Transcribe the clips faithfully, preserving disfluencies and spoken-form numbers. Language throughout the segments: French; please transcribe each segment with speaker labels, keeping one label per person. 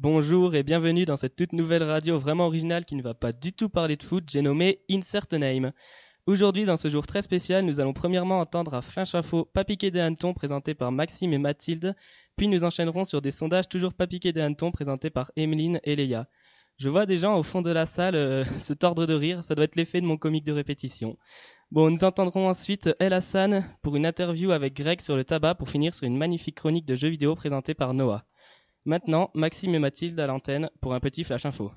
Speaker 1: bonjour et bienvenue dans cette toute nouvelle radio vraiment originale qui ne va pas du tout parler de foot, j'ai nommé Insert a Name. Aujourd'hui, dans ce jour très spécial, nous allons premièrement entendre à Flinch Info Pas piqué des hannetons présenté par Maxime et Mathilde, puis nous enchaînerons sur des sondages toujours pas piqués des hannetons présentés par Emeline et Léa. Je vois des gens au fond de la salle euh, se tordre de rire, ça doit être l'effet de mon comique de répétition. Bon, nous entendrons ensuite El Hassan pour une interview avec Greg sur le tabac pour finir sur une magnifique chronique de jeux vidéo présentée par Noah. Maintenant, Maxime et Mathilde à l'antenne pour un petit flash info.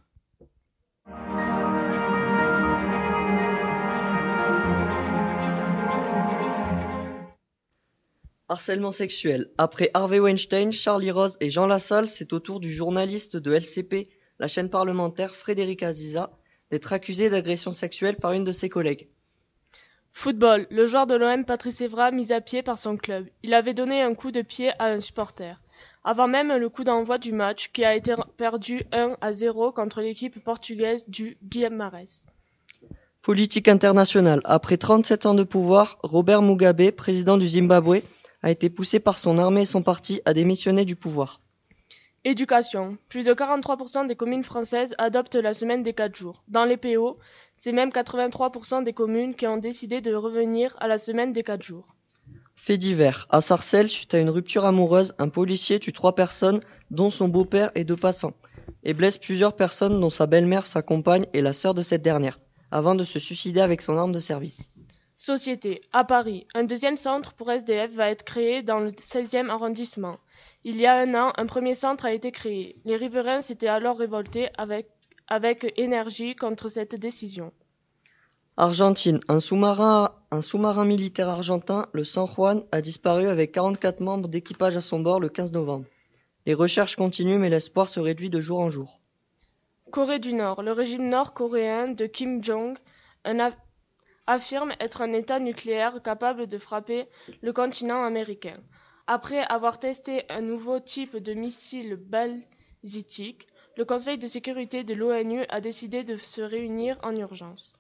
Speaker 2: Harcèlement sexuel. Après Harvey Weinstein, Charlie Rose et Jean Lassalle, c'est au tour du journaliste de L C P, la chaîne parlementaire Frédéric Aziza, d'être accusé d'agression sexuelle par une de ses collègues.
Speaker 3: Football. Le joueur de l'O M Patrice Evra mis à pied par son club. Il avait donné un coup de pied à un supporter. Avant même le coup d'envoi du match, qui a été perdu un à zéro contre l'équipe portugaise du Guimarães.
Speaker 2: Politique internationale. Après trente-sept ans de pouvoir, Robert Mugabe, président du Zimbabwe, a été poussé par son armée et son parti à démissionner du pouvoir.
Speaker 3: Éducation. Plus de quarante-trois pour cent des communes françaises adoptent la semaine des quatre jours. Dans les P O, c'est même quatre-vingt-trois pour cent des communes qui ont décidé de revenir à la semaine des quatre jours.
Speaker 2: Fait divers. À Sarcelles, suite à une rupture amoureuse, un policier tue trois personnes, dont son beau-père et deux passants, et blesse plusieurs personnes dont sa belle-mère, sa compagne et la sœur de cette dernière, avant de se suicider avec son arme de service.
Speaker 3: Société. À Paris, un deuxième centre pour S D F va être créé dans le seizième arrondissement. Il y a un an, un premier centre a été créé. Les riverains s'étaient alors révoltés avec, avec énergie contre cette décision.
Speaker 2: Argentine. Un sous-marin, un sous-marin militaire argentin, le San Juan, a disparu avec quarante-quatre membres d'équipage à son bord le quinze novembre. Les recherches continuent mais l'espoir se réduit de jour en jour.
Speaker 3: Corée du Nord. Le régime nord-coréen de Kim Jong un a- affirme être un État nucléaire capable de frapper le continent américain. Après avoir testé un nouveau type de missile balistique, le Conseil de sécurité de l'ONU a décidé de se réunir en urgence.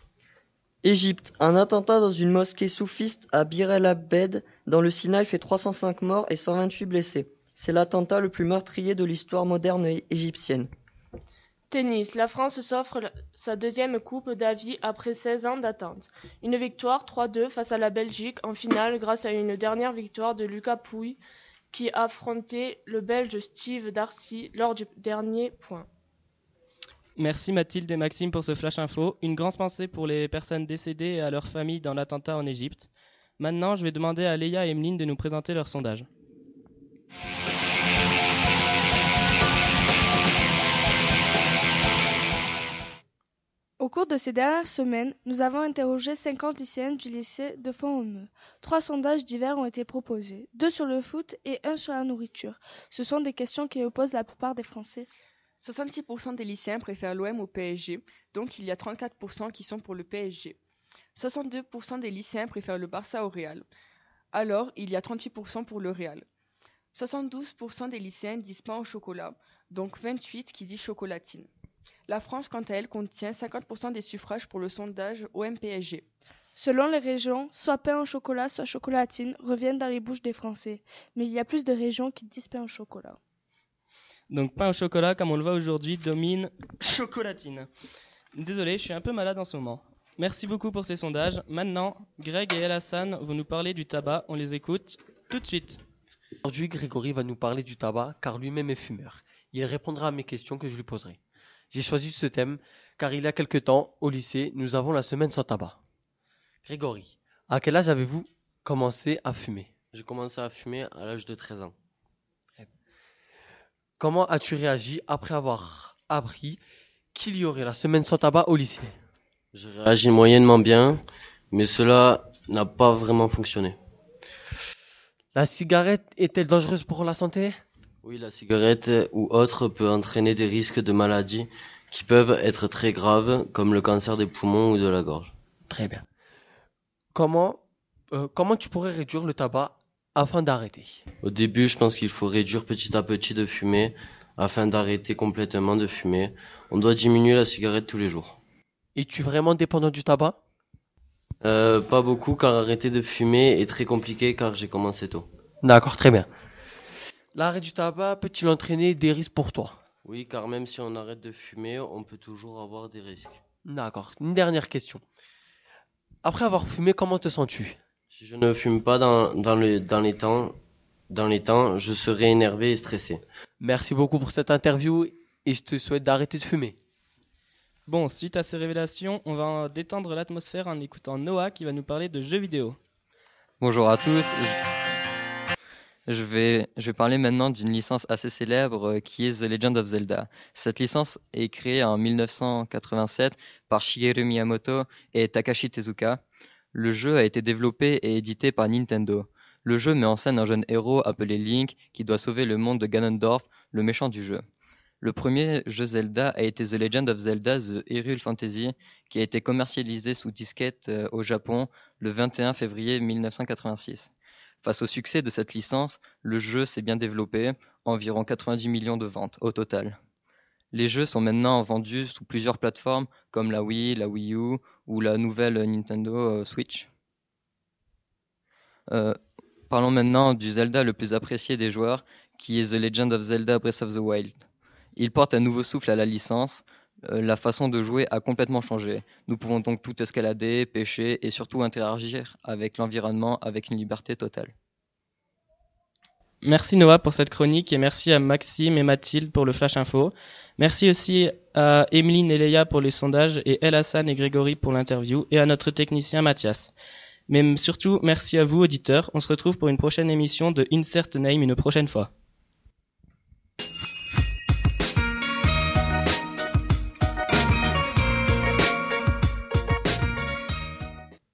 Speaker 2: Égypte. Un attentat dans une mosquée soufiste à Bir El Abed, dans le Sinaï, fait trois cent cinq morts et cent vingt-huit blessés. C'est l'attentat le plus meurtrier de l'histoire moderne égyptienne.
Speaker 3: Tennis. La France s'offre sa deuxième Coupe d'Avis après seize ans d'attente. Une victoire trois deux face à la Belgique en finale grâce à une dernière victoire de Lucas Pouille qui affrontait le Belge Steve Darcy lors du dernier point.
Speaker 1: Merci Mathilde et Maxime pour ce flash info. Une grande pensée pour les personnes décédées et à leurs familles dans l'attentat en Égypte. Maintenant, je vais demander à Léa et Emeline de nous présenter leur sondage.
Speaker 4: Au cours de ces dernières semaines, nous avons interrogé cinquante lycéennes du lycée de Font-Romeu. Trois sondages divers ont été proposés, deux sur le foot et un sur la nourriture. Ce sont des questions qui opposent la plupart des Français.
Speaker 5: soixante-six pour cent des lycéens préfèrent l'O M au P S G, donc il y a trente-quatre pour cent qui sont pour le P S G. soixante-deux pour cent des lycéens préfèrent le Barça au Real, alors il y a trente-huit pour cent pour le Real. soixante-douze pour cent des lycéens disent pain au chocolat, donc vingt-huit qui disent chocolatine. La France, quant à elle, contient cinquante pour cent des suffrages pour le sondage O M P S G.
Speaker 4: Selon les régions, soit pain au chocolat, soit chocolatine reviennent dans les bouches des Français. Mais il y a plus de régions qui disent pain au chocolat.
Speaker 1: Donc pain au chocolat, comme on le voit aujourd'hui, domine chocolatine. Désolé, je suis un peu malade en ce moment. Merci beaucoup pour ces sondages. Maintenant, Greg et El Hassan vont nous parler du tabac. On les écoute tout de suite.
Speaker 6: Aujourd'hui, Grégory va nous parler du tabac car lui-même est fumeur. Il répondra à mes questions que je lui poserai. J'ai choisi ce thème car il y a quelque temps, au lycée, nous avons la semaine sans tabac. Grégory, à quel âge avez-vous commencé à fumer ?
Speaker 7: J'ai commencé à fumer à l'âge de treize ans.
Speaker 6: Comment as-tu réagi après avoir appris qu'il y aurait la semaine sans tabac au lycée ?
Speaker 7: J'ai réagi moyennement bien, mais cela n'a pas vraiment fonctionné.
Speaker 6: La cigarette est-elle dangereuse pour la santé ?
Speaker 7: Oui, la cigarette ou autre peut entraîner des risques de maladies qui peuvent être très graves, comme le cancer des poumons ou de la gorge.
Speaker 6: Très bien. Comment, euh, comment tu pourrais réduire le tabac afin d'arrêter ?
Speaker 7: Au début, je pense qu'il faut réduire petit à petit de fumer afin d'arrêter complètement de fumer. On doit diminuer la cigarette tous les jours.
Speaker 6: Es-tu vraiment dépendant du tabac ?
Speaker 7: euh, Pas beaucoup, car arrêter de fumer est très compliqué car j'ai commencé tôt.
Speaker 6: D'accord, très bien. L'arrêt du tabac peut-il entraîner des risques pour toi ?
Speaker 7: Oui, car même si on arrête de fumer, on peut toujours avoir des risques.
Speaker 6: D'accord. Une dernière question. Après avoir fumé, comment te sens-tu?
Speaker 7: Si je ne fume pas dans, dans, le, dans, les temps, dans les temps, je serai énervé et stressé.
Speaker 6: Merci beaucoup pour cette interview et je te souhaite d'arrêter de fumer.
Speaker 1: Bon, suite à ces révélations, on va détendre l'atmosphère en écoutant Noah qui va nous parler de jeux vidéo.
Speaker 8: Bonjour à tous. Je vais, je vais parler maintenant d'une licence assez célèbre euh, qui est The Legend of Zelda. Cette licence est créée en mille neuf cent quatre-vingt-sept par Shigeru Miyamoto et Takashi Tezuka. Le jeu a été développé et édité par Nintendo. Le jeu met en scène un jeune héros appelé Link qui doit sauver le monde de Ganondorf, le méchant du jeu. Le premier jeu Zelda a été The Legend of Zelda The Hyrule Fantasy qui a été commercialisé sous disquette euh, au Japon le vingt et un février mille neuf cent quatre-vingt-six. Face au succès de cette licence, le jeu s'est bien développé, environ quatre-vingt-dix millions de ventes au total. Les jeux sont maintenant vendus sous plusieurs plateformes comme la Wii, la Wii U ou la nouvelle Nintendo euh, Switch. Euh, parlons maintenant du Zelda le plus apprécié des joueurs, qui est The Legend of Zelda Breath of the Wild. Il porte un nouveau souffle à la licence. Euh, la façon de jouer a complètement changé. Nous pouvons donc tout escalader, pêcher et surtout interagir avec l'environnement avec une liberté totale.
Speaker 1: Merci Noah pour cette chronique et merci à Maxime et Mathilde pour le Flash Info. Merci aussi à Emeline et Léa pour les sondages et El Hassan et Grégory pour l'interview et à notre technicien Mathias. Mais surtout, merci à vous auditeurs. On se retrouve pour une prochaine émission de Insert Name une prochaine fois.